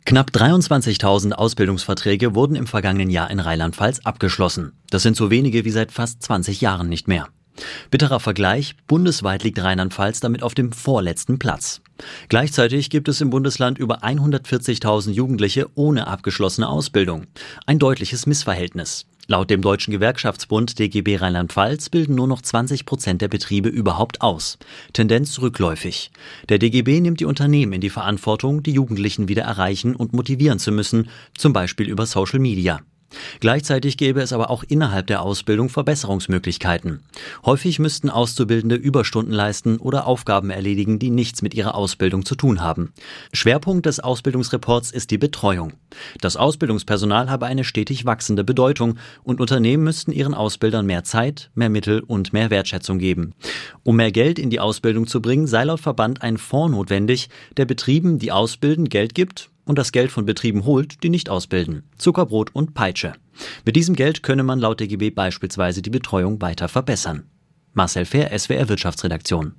Knapp 23.000 Ausbildungsverträge wurden im vergangenen Jahr in Rheinland-Pfalz abgeschlossen. Das sind so wenige wie seit fast 20 Jahren nicht mehr. Bitterer Vergleich: Bundesweit liegt Rheinland-Pfalz damit auf dem vorletzten Platz. Gleichzeitig gibt es im Bundesland über 140.000 Jugendliche ohne abgeschlossene Ausbildung. Ein deutliches Missverhältnis. Laut dem Deutschen Gewerkschaftsbund DGB Rheinland-Pfalz bilden nur noch 20% der Betriebe überhaupt aus. Tendenz rückläufig. Der DGB nimmt die Unternehmen in die Verantwortung, die Jugendlichen wieder erreichen und motivieren zu müssen, zum Beispiel über Social Media. Gleichzeitig gäbe es aber auch innerhalb der Ausbildung Verbesserungsmöglichkeiten. Häufig müssten Auszubildende Überstunden leisten oder Aufgaben erledigen, die nichts mit ihrer Ausbildung zu tun haben. Schwerpunkt des Ausbildungsreports ist die Betreuung. Das Ausbildungspersonal habe eine stetig wachsende Bedeutung und Unternehmen müssten ihren Ausbildern mehr Zeit, mehr Mittel und mehr Wertschätzung geben. Um mehr Geld in die Ausbildung zu bringen, sei laut Verband ein Fonds notwendig, der Betrieben, die ausbilden, Geld gibt und das Geld von Betrieben holt, die nicht ausbilden. Zuckerbrot und Peitsche. Mit diesem Geld könne man laut DGB beispielsweise die Betreuung weiter verbessern. Marcel Fehr, SWR Wirtschaftsredaktion.